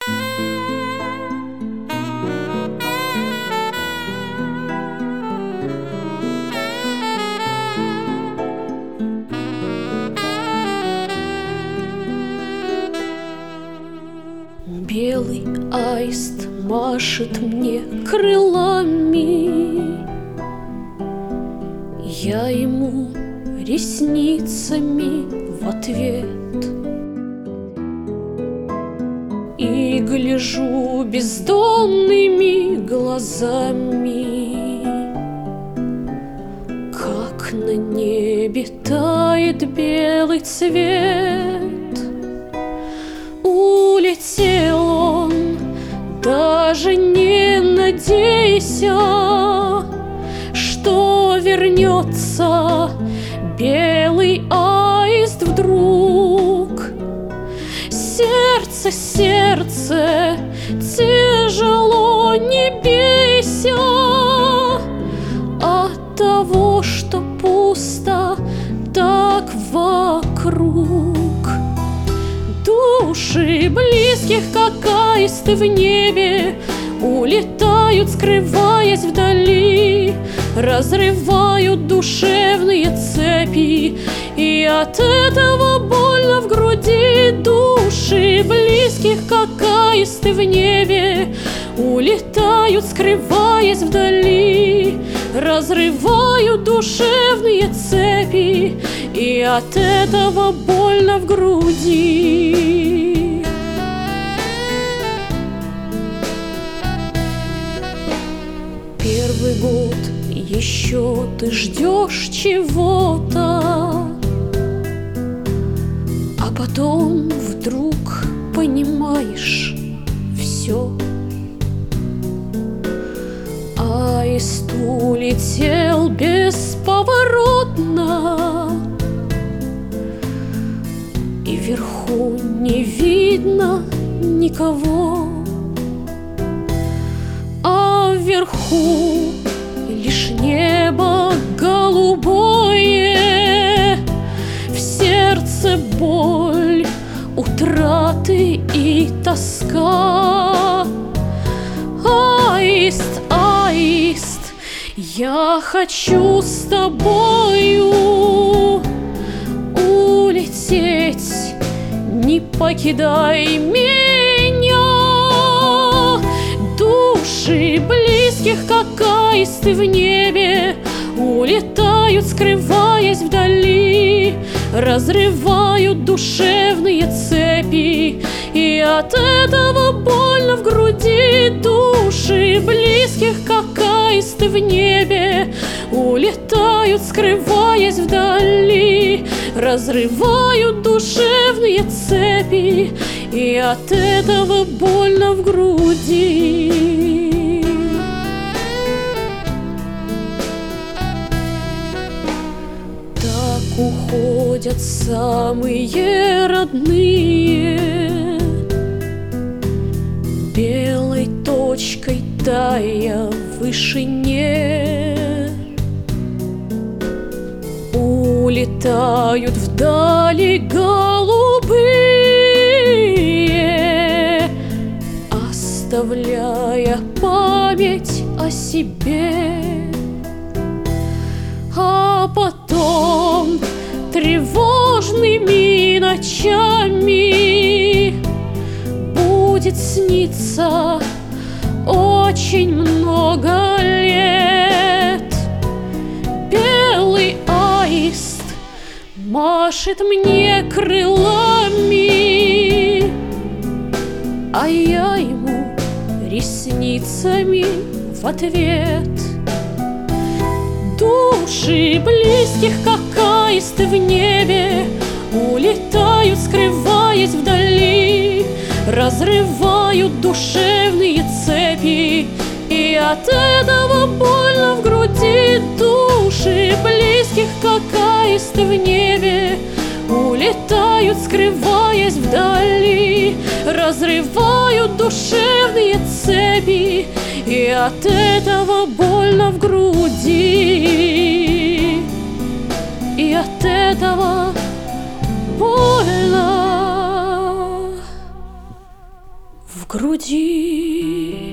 Белый аист машет мне крылами, я ему ресницами в ответ и гляжу бездонными глазами, как на небе тает белый цвет. Улетел он, даже не надейся, что вернется белый аист вдруг. Сердце, сердце, тяжело, не бейся от того, что пусто так вокруг. Души близких, как аисты в небе, улетают, скрываясь вдали, разрывают душевные цепи, и от этого больно в груди. Души близких, как аисты в небе, улетают, скрываясь вдали, разрывают душевные цепи, и от этого больно в груди. Первый год еще ты ждешь чего-то, а потом вдруг понимаешь все. Аист улетел бесповоротно, и вверху не видно никого, а вверху лишь небо голубое, в сердце боль, утраты и тоска. Аист, аист, я хочу с тобою улететь, не покидай меня. Души близких, как аисты в небе, улетают, скрываясь вдали, разрывают душевные цепи, и от этого больно в груди. Души близких, как аисты в небе, улетают, скрываясь вдали, разрывают душевные цепи, и от этого больно в груди. Так уходят самые родные, белой точкой тая в вышине. Улетают вдали голубые, оставляя память о себе. А потом тревожными ночами будет сниться очень много лет. Белый аист машет мне крылами, а я ему ресницами в ответ. Души близких, как аисты в небе, улетают, скрываясь вдали, разрывают душевные цепи, и от этого больно в груди. Души близких, как аисты в небе, улетают, скрываясь вдали, разрывают душевные цепи, и от этого больно в груди, и от этого больно в груди.